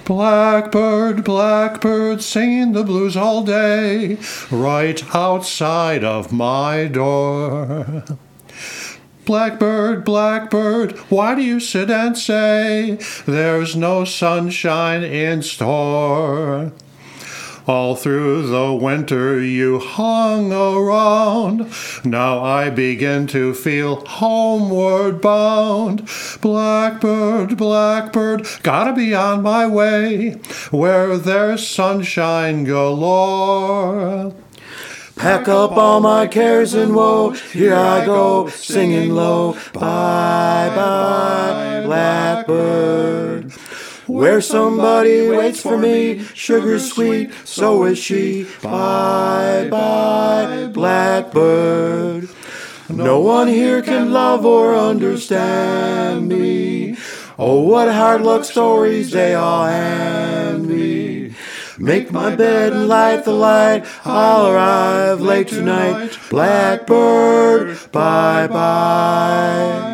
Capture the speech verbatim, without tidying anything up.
Blackbird, blackbird, singing the blues all day, right outside of my door. Blackbird, blackbird, why do you sit and say there's no sunshine in store? All through the winter you hung around. Now I begin to feel homeward bound. Blackbird, blackbird, gotta be on my way where there's sunshine galore. Pack up all my cares and woe, here I go, singing low. Bye, bye, blackbird. Where somebody waits for me, sugar sweet, so is she. Bye, bye, blackbird. No one here can love or understand me. Oh, what hard luck stories they all hand me. Make my bed and light the light, I'll arrive late tonight. Blackbird, bye-bye.